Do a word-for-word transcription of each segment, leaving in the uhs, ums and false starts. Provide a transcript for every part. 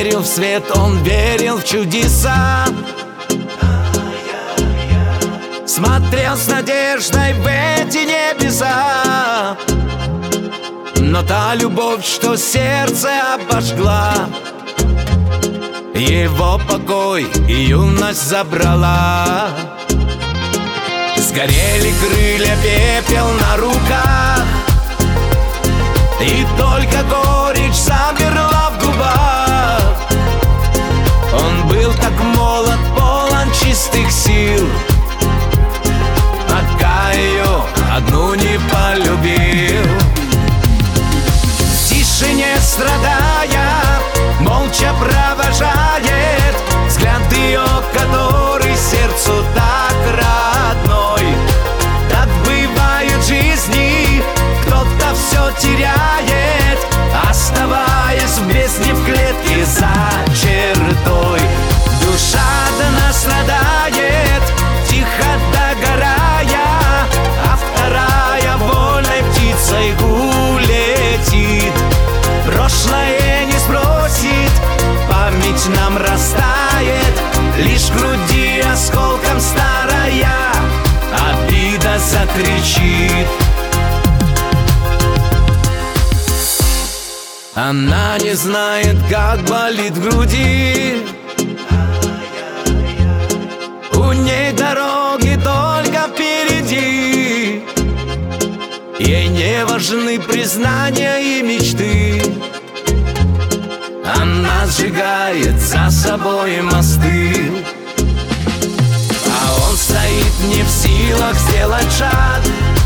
верил в свет, он верил в чудеса. Смотрел с надеждой в эти небеса. Но та любовь, что сердце обожгла, его покой и юность забрала. Сгорели крылья, пепел на руках, и только горечь замерла в губах. Он был так молод, полон чистых сил, пока ее одну не полюбил. В тишине страдая, молча провожает взгляд ее, который сердцу так родной. Так бывает в жизни, кто-то все теряет, оставаясь в бездне, в клетке за чертой. Душа до нас страдает, тихо догорая, а вторая вольной птицей улетит. Прошлое не сбросит, память нам растает, лишь в груди осколком старая обида закричит. Она не знает, как болит в груди, у ней дороги только впереди. Ей не важны признания и мечты, она сжигает за собой мосты. А он стоит не в силах сделать шаг,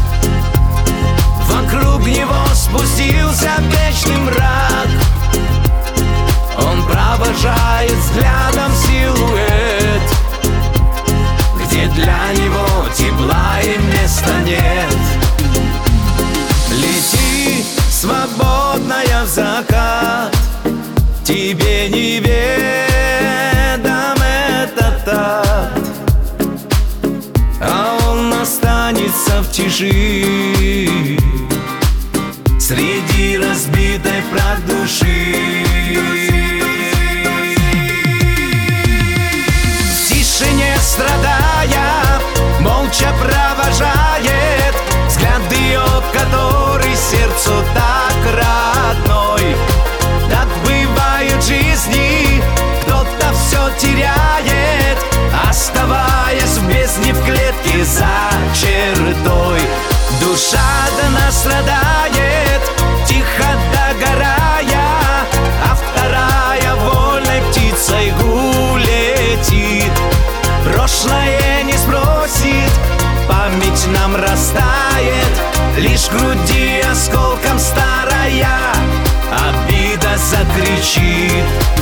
вокруг него спустился вечный мрак. Он провожает взглядом силуэт, где для него тепла и места нет. Лети, свободная в закат, тебе неведом этот ад, а он останется в тиши среди разбитой прах души. В тишине страдая, молча провожает взгляд ее, который сердцу так родной. Так бывает в жизни, кто-то все теряет, оставаясь в бездне, в клетке за чертой. Душа до нас страдает, тихо догорая, а вторая вольной птицей улетит. Прошлое не сбросит, память нам растает, лишь в груди осколком старая обида закричит.